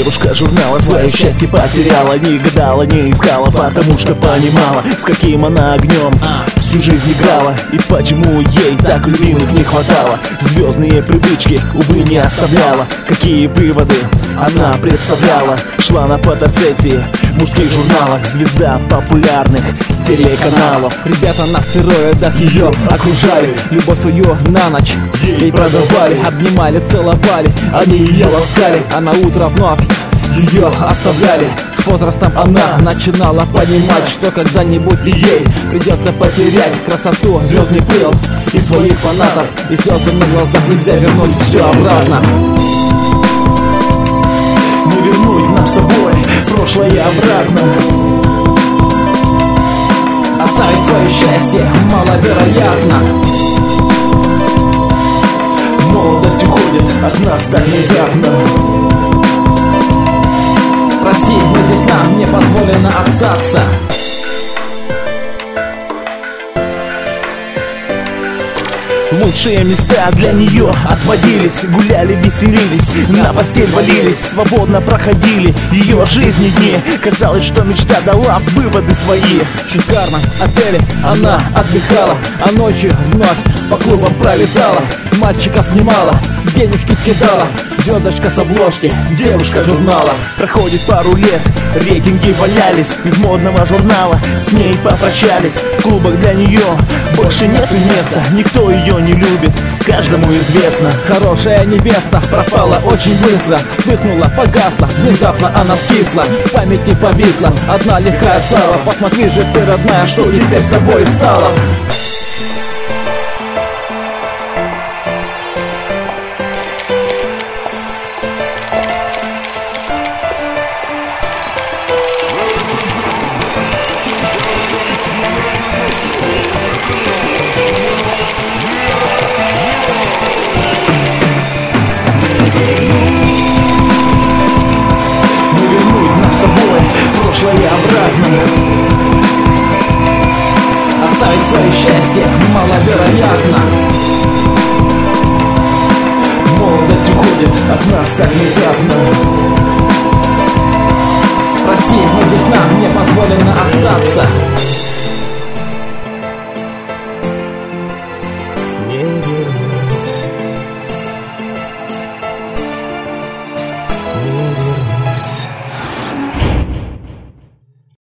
Девушка журнала свое счастье потеряла, не гадала, не искала, потому что понимала, с каким она огнем всю жизнь играла. И почему ей так любимых не хватало. Звездные привычки, увы, не оставляла. Какие выводы она представляла. Шла на фотосессии в мужских журналах, звезда популярных телеканалов. Ребята на стероидах ее окружали, любовь свою на ночь ей продавали. Обнимали, целовали, они ее ласкали, а на утро вновь ее оставляли. С возрастом она начинала понимать, что когда-нибудь и ей придется потерять красоту, звездный пыл и своих фанатов. И слезы на глазах нельзя вернуть все обратно. Не вернуть нам с собой прошлое обратно. Оставить свое счастье маловероятно. Молодость уходит от нас так внезапно. Прости, но здесь нам не позволено остаться. Лучшие места для нее отводились. Гуляли, веселились, на постель валились, свободно проходили ее жизни дни. Казалось, что мечта дала выводы свои. В шикарном отеле она отдыхала, а ночью вновь по клубам пролетала. Мальчика снимала, денежки кидала, звездочка с обложки, девушка журнала. Проходит пару лет, рейтинги валялись, из модного журнала с ней попрощались. В клубах для нее больше нет места, никто ее не любит, каждому известно. Хорошая невеста пропала очень быстро, вспыхнула, погасла, внезапно она скисла, в памяти повисла одна лихая слава. Посмотри же ты, родная, что теперь с тобой стало. Прошлое обратно. Оставить свое счастье маловероятно. Молодость уходит от нас так внезапно. Прости, но здесь нам не позволено остаться.